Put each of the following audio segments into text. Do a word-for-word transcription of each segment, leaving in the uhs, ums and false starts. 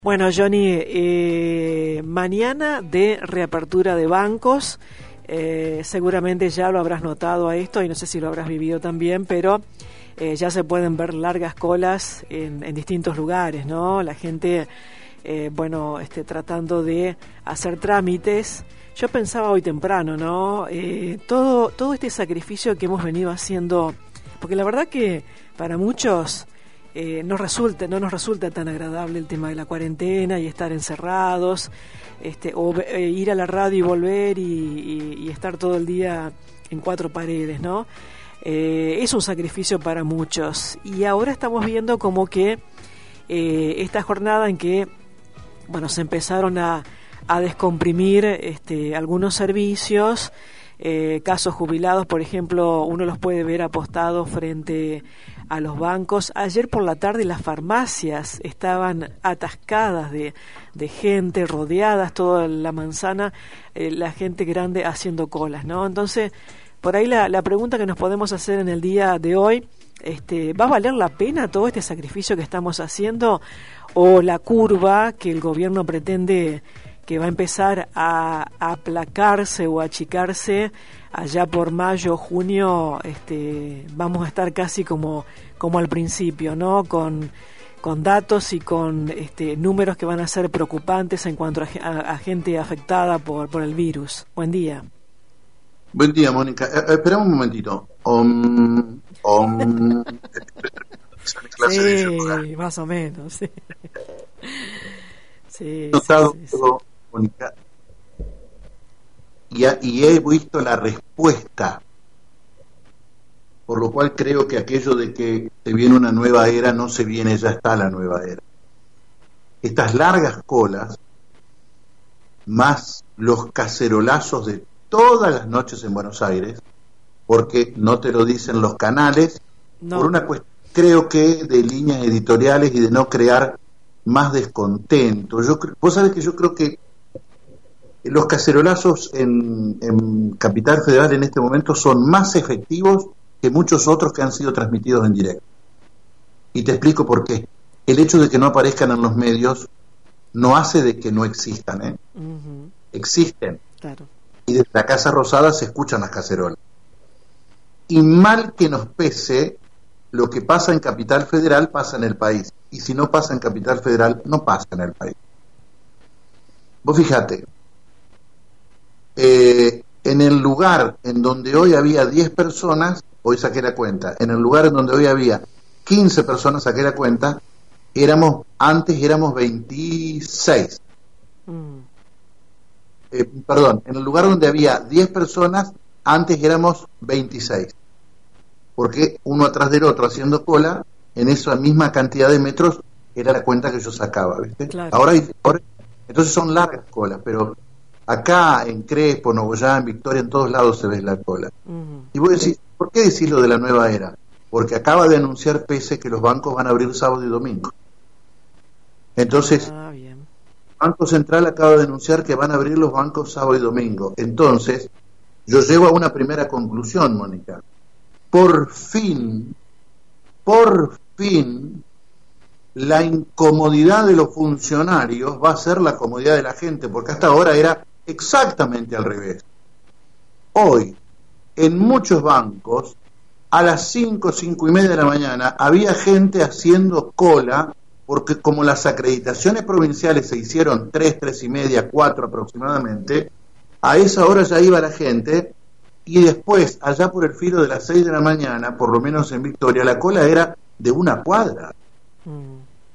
Bueno, Johnny, eh, mañana de reapertura de bancos, eh, seguramente ya lo habrás notado a esto y no sé si lo habrás vivido también, pero eh, ya se pueden ver largas colas en, en distintos lugares, ¿no? La gente, eh, bueno, este, tratando de hacer trámites. Yo pensaba hoy temprano, ¿no? Eh, todo, todo este sacrificio que hemos venido haciendo, porque la verdad que para muchos... Eh, no resulta, no nos resulta tan agradable el tema de la cuarentena y estar encerrados, este, o eh, ir a la radio y volver y, y, y estar todo el día en cuatro paredes, ¿no? Eh, es un sacrificio para muchos y ahora estamos viendo como que eh, esta jornada en que, bueno, se empezaron a, a descomprimir este, algunos servicios. Eh, casos jubilados, por ejemplo, uno los puede ver apostados frente a los bancos. Ayer por la tarde las farmacias estaban atascadas de, de gente, rodeadas toda la manzana, eh, la gente grande haciendo colas, ¿no? Entonces, por ahí la, la pregunta que nos podemos hacer en el día de hoy, este, ¿va a valer la pena todo este sacrificio que estamos haciendo? ¿O la curva que el gobierno pretende que va a empezar a, a aplacarse o a achicarse allá por mayo, junio, este, vamos a estar casi como, como al principio, ¿no? Con, con datos y con este, números que van a ser preocupantes en cuanto a, a, a gente afectada por, por el virus. Buen día. Buen día, Mónica. Eh, espera un momentito. Om, om. Sí, más o menos. Sí. Sí, notado sí, sí, todo, sí. Mónica, y, a, y he visto la respuesta, por lo cual creo que aquello de que se viene una nueva era no se viene, ya está la nueva era. Estas largas colas, más los cacerolazos de todas las noches en Buenos Aires, porque no te lo dicen los canales, no. Por una cuestión, creo que de líneas editoriales y de no crear más descontento. Yo, vos sabés que yo creo que los cacerolazos en, en Capital Federal en este momento son más efectivos que muchos otros que han sido transmitidos en directo. Y te explico por qué. El hecho de que no aparezcan en los medios no hace de que no existan, ¿eh? Uh-huh. Existen. Claro. Y desde la Casa Rosada se escuchan las cacerolas. Y mal que nos pese, lo que pasa en Capital Federal pasa en el país. Y si no pasa en Capital Federal, no pasa en el país. Vos fíjate, eh, en el lugar en donde hoy había diez personas, hoy saqué la cuenta, en el lugar en donde hoy había quince personas, saqué la cuenta, éramos, antes éramos veintiséis. Mm. Eh, perdón, en el lugar donde había diez personas, antes éramos veintiséis. Porque uno atrás del otro haciendo cola, en esa misma cantidad de metros era la cuenta que yo sacaba, ¿viste? Claro. Ahora, hay, ahora entonces son largas colas, pero acá en Crespo, Nogoyá, Victoria, en todos lados se ve la cola. Uh-huh. Y vos decís, ¿por qué decís lo de la nueva era? Porque acaba de anunciar P E S E que los bancos van a abrir sábado y domingo. Entonces, ah, bien. El Banco Central acaba de anunciar que van a abrir los bancos sábado y domingo. Entonces, yo llego a una primera conclusión, Mónica. Por fin, por fin, la incomodidad de los funcionarios va a ser la comodidad de la gente, porque hasta ahora era exactamente al revés. Hoy, en muchos bancos, a las cinco, cinco y media de la mañana, había gente haciendo cola, porque como las acreditaciones provinciales se hicieron tres, tres y media, cuatro aproximadamente, a esa hora ya iba la gente. Y después, allá por el filo de las seis de la mañana, por lo menos en Victoria, la cola era de una cuadra. Mm.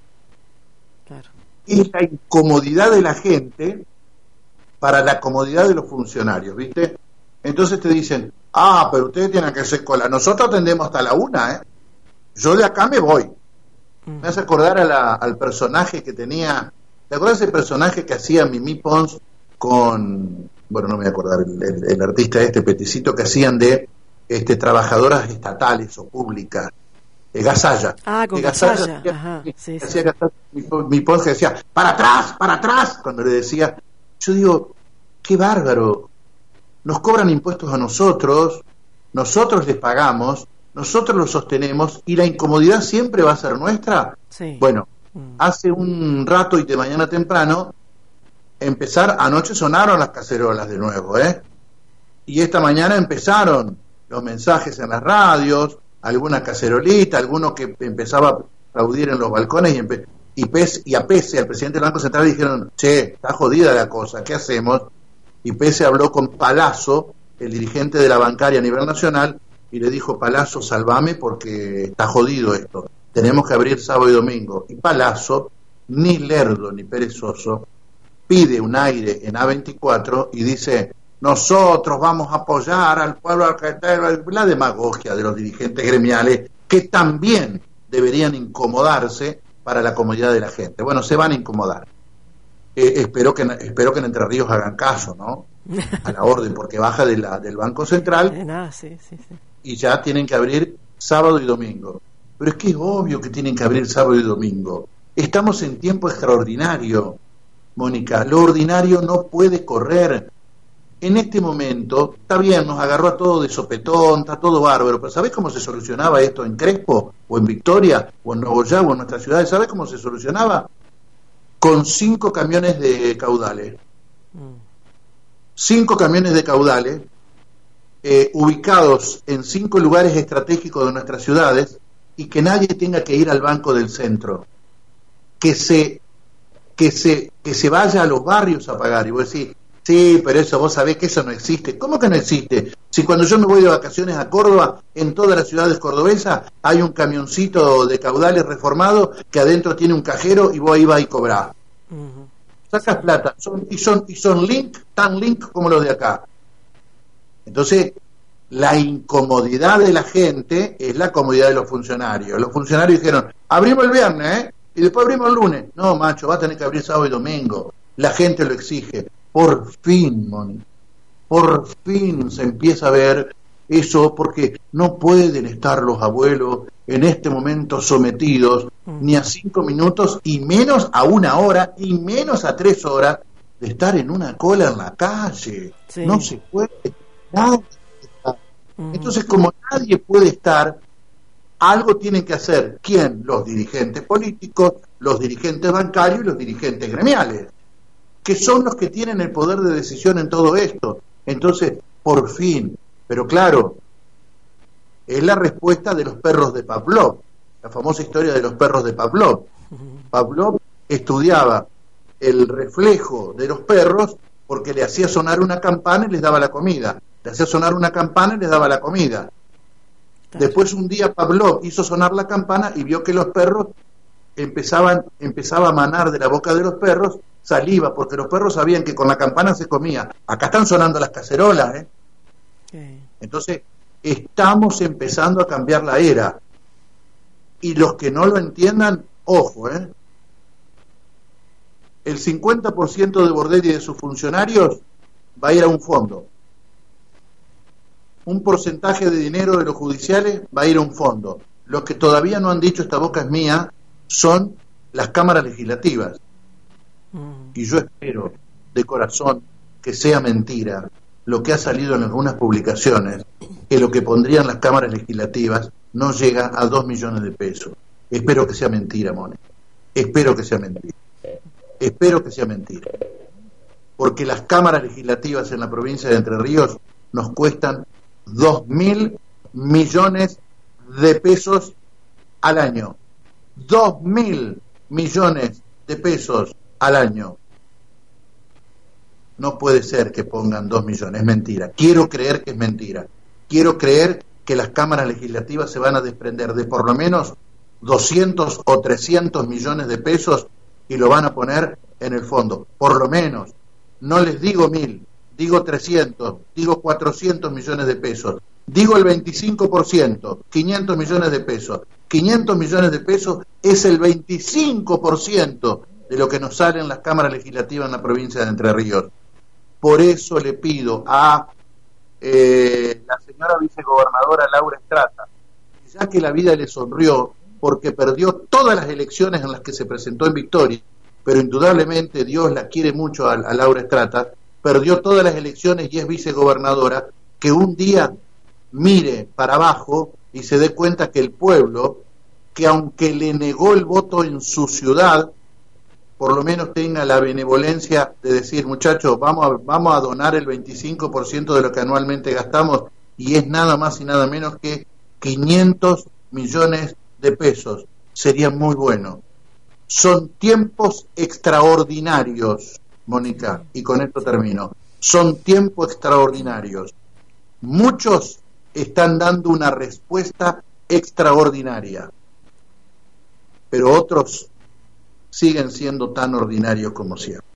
Claro. Y la incomodidad de la gente para la comodidad de los funcionarios, ¿viste? Entonces te dicen, ah, pero ustedes tienen que hacer cola. Nosotros atendemos hasta la una, ¿eh? Yo de acá me voy. Mm. Me hace acordar a la, al personaje que tenía... ¿Te acuerdas ese personaje que hacía Mimi Pons con... bueno, no me voy a acordar el, el, el artista este peticito que hacían de este trabajadoras estatales o públicas, eh, Gasalla. Ah, con Gasalla. Ajá, sí, sí. Gasalla, mi, mi que decía, para atrás, para atrás, cuando le decía, yo digo, qué bárbaro, nos cobran impuestos a nosotros, nosotros les pagamos, nosotros los sostenemos y la incomodidad siempre va a ser nuestra. Sí. Bueno, hace un rato y de mañana temprano, empezar, anoche sonaron las cacerolas de nuevo, ¿eh? Y esta mañana empezaron los mensajes en las radios, alguna cacerolita, alguno que empezaba a aplaudir en los balcones y, empe y, pese, y a Pese, al presidente del Banco Central, dijeron, che, está jodida la cosa, ¿qué hacemos? Y Pese habló con Palazzo, el dirigente de la bancaria a nivel nacional, y le dijo, Palazzo, salvame porque está jodido esto, tenemos que abrir sábado y domingo. Y Palazzo, ni lerdo ni perezoso, pide un aire en A veinticuatro y dice, nosotros vamos a apoyar al pueblo argentino, la demagogia de los dirigentes gremiales que también deberían incomodarse para la comodidad de la gente. Bueno, se van a incomodar. Eh, espero que espero que en Entre Ríos hagan caso, ¿no? A la orden, porque baja de la, del Banco Central eh, no, sí, sí, sí. Y ya tienen que abrir sábado y domingo. Pero es que es obvio que tienen que abrir sábado y domingo. Estamos en tiempo extraordinario, Mónica. Lo ordinario no puede correr. En este momento, está bien, nos agarró a todo de sopetón, está todo bárbaro, pero ¿sabés cómo se solucionaba esto en Crespo, o en Victoria, o en Nogoyá, o en nuestras ciudades? ¿Sabés cómo se solucionaba? Con cinco camiones de caudales. Mm. Cinco camiones de caudales, eh, ubicados en cinco lugares estratégicos de nuestras ciudades, y que nadie tenga que ir al banco del centro. Que se, que se, que se vaya a los barrios a pagar. Y vos decís, sí, pero eso vos sabés que eso no existe. ¿Cómo que no existe? Si cuando yo me voy de vacaciones a Córdoba, en todas las ciudades cordobesas hay un camioncito de caudales reformado que adentro tiene un cajero y vos ahí vas y cobrás. Uh-huh. Sacas plata. Son, y son y son link, tan link como los de acá. Entonces, la incomodidad de la gente es la comodidad de los funcionarios. Los funcionarios dijeron, abrimos el viernes, ¿eh? Y después abrimos el lunes. No, macho, va a tener que abrir sábado y domingo. La gente lo exige. Por fin, Moni, por fin se empieza a ver eso, porque no pueden estar los abuelos en este momento sometidos mm. ni a cinco minutos, y menos a una hora, y menos a tres horas de estar en una cola en la calle. Sí. No se puede. Nadie está. Mm. Entonces, como nadie puede estar, algo tienen que hacer. ¿Quién? Los dirigentes políticos, los dirigentes bancarios y los dirigentes gremiales, que son los que tienen el poder de decisión en todo esto. Entonces, por fin, pero claro, es la respuesta de los perros de Pavlov, la famosa historia de los perros de Pavlov. Pavlov estudiaba el reflejo de los perros porque le hacía sonar una campana y les daba la comida, le hacía sonar una campana y les daba la comida. Después un día Pavlov hizo sonar la campana y vio que los perros empezaban, empezaba a manar de la boca de los perros saliva, porque los perros sabían que con la campana se comía. Acá están sonando las cacerolas, ¿eh? Sí. Entonces, estamos empezando a cambiar la era. Y los que no lo entiendan, ojo, ¿eh? El cincuenta por ciento de Bordelli y de sus funcionarios va a ir a un fondo. Un porcentaje de dinero de los judiciales va a ir a un fondo. Los que todavía no han dicho esta boca es mía son las cámaras legislativas. Y yo espero de corazón que sea mentira lo que ha salido en algunas publicaciones, que lo que pondrían las cámaras legislativas no llega a dos millones de pesos. Espero que sea mentira, Mónica. Espero que sea mentira. Espero que sea mentira. Porque las cámaras legislativas en la provincia de Entre Ríos nos cuestan dos mil millones de pesos al año. Dos mil millones de pesos al año. No puede ser que pongan dos millones, es mentira. Quiero creer que es mentira. Quiero creer que las cámaras legislativas se van a desprender de por lo menos doscientos o trescientos millones de pesos y lo van a poner en el fondo. Por lo menos. No les digo mil, digo trescientos, digo cuatrocientos millones de pesos. Digo el veinticinco por ciento, quinientos millones de pesos. quinientos millones de pesos es el veinticinco por ciento de lo que nos sale en las cámaras legislativas en la provincia de Entre Ríos. Por eso le pido a eh, la señora vicegobernadora Laura Estrata, ya que la vida le sonrió porque perdió todas las elecciones en las que se presentó en Victoria, pero indudablemente Dios la quiere mucho a, a Laura Estrata, perdió todas las elecciones y es vicegobernadora, que un día mire para abajo y se dé cuenta que el pueblo que aunque le negó el voto en su ciudad, por lo menos tenga la benevolencia de decir, muchachos, vamos a, vamos a donar el veinticinco por ciento de lo que anualmente gastamos, y es nada más y nada menos que quinientos millones de pesos. Sería muy bueno. Son tiempos extraordinarios, Mónica, y con esto termino. Son tiempos extraordinarios. Muchos están dando una respuesta extraordinaria, pero otros siguen siendo tan ordinarios como siempre.